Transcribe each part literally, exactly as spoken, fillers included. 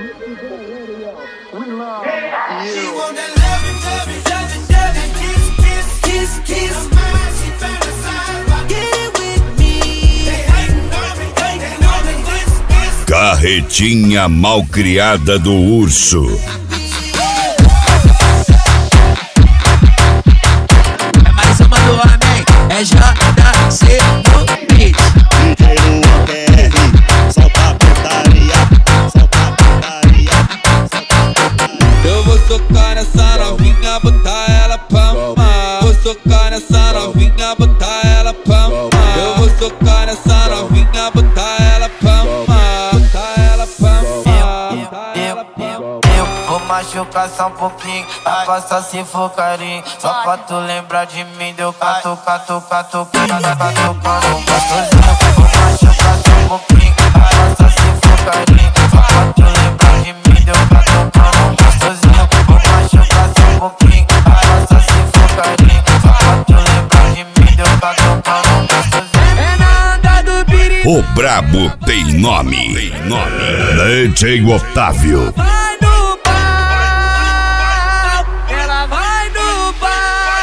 Carretinha malcriada do urso. É mais uma do homem, é J C no beat. D J Luan P R, solta a putaria, solta a putaria, solta a putaria. Eu vou socar nessa novinha, botar ela pra mamar. Vou socar nessa novinha, botar ela pra mamar. Eu vou socar nessa novinha, botar ela pra mamar. Botar ela pra mamar. Eu vou machucar só um pouquinho, vai passar se for carinho. Só pra tu lembrar de mim, deu cato, cato, cato, cato, cato, cato. Gostosinho, vou machucar só um pouquinho, vai passar se for carinho. Só pra tu lembrar de mim, deu cato, cato. Gostosinho, vou machucar só um pouquinho, vai passar se for carinho. Só pra tu lembrar de mim, deu cato, cato. Gostosinho. É na onda do perigo. O brabo tem nome. Tem nome. D J Otávio. Vai no pau, ela vai no pau,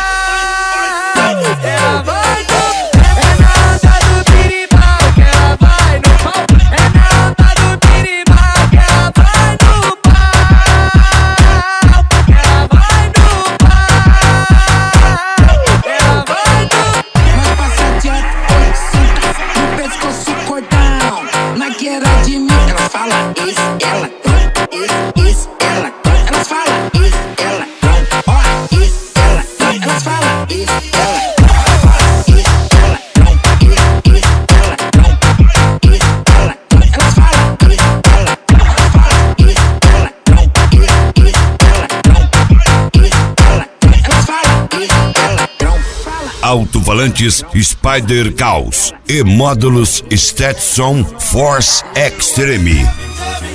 ela vai no. É na onda do piribau que ela vai no pau. É na onda do piribau que ela vai no pau. Ela vai no pau, ela vai no. Vai passar de atenção no pescoço cordão. Na guerra de mim, elas falam isso, ela isso, isso, ela elas falam isso, ela ó, isso, ela elas falam isso, ela isso, ela isso, isso, ela isso, ela elas falam isso, ela fala isso, ela isso, isso, ela isso, ela elas falam isso, ela fala. Alto-falantes Spider Caos e módulos Stetson Force Extreme.